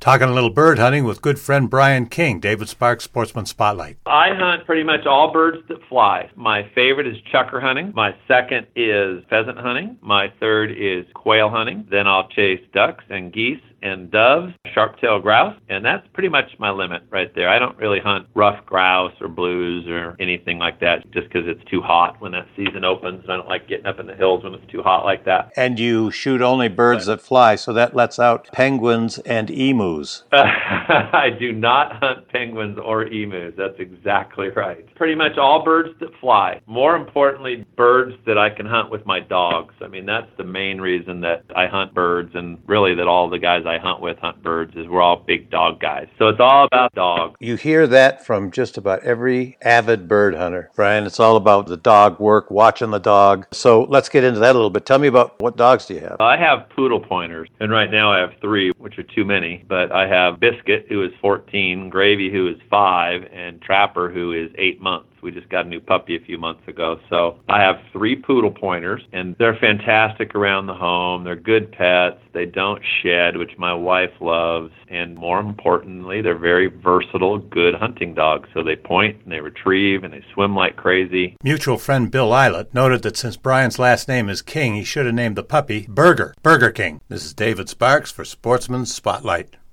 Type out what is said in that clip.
Talking a little bird hunting with good friend Brian King, David Sparks Sportsman Spotlight. I hunt pretty much all birds that fly. My favorite is chukar hunting. My second is pheasant hunting. My third is quail hunting. Then I'll chase ducks and geese and doves, sharp-tailed grouse, and that's pretty much my limit right there. I don't really hunt rough grouse or blues or anything like that just because it's too hot when that season opens, and I don't like getting up in the hills when it's too hot like that. And you shoot only birds that fly, so that lets out penguins and emus. I do not hunt penguins or emus. That's exactly right. Pretty much all birds that fly. More importantly, birds that I can hunt with my dogs. I mean, that's the main reason that I hunt birds, and really that all the guys I hunt with hunt birds, is we're all big dog guys. So it's all about dogs. You hear that from just about every avid bird hunter, Brian. It's all about the dog work, watching the dog. So let's get into that a little bit. Tell me about what dogs do you have? I have poodle pointers, and right now I have 3, which are too many. But I have Biscuit, who is 14, Gravy, who is 5, and Trapper, who is 8 months. We just got a new puppy a few months ago. So I have 3 poodle pointers, and they're fantastic around the home. They're good pets. They don't shed, which my wife loves. And more importantly, they're very versatile, good hunting dogs. So they point and they retrieve and they swim like crazy. Mutual friend Bill Eilert noted that since Brian's last name is King, he should have named the puppy Burger King. This is David Sparks for Sportsman Spotlight.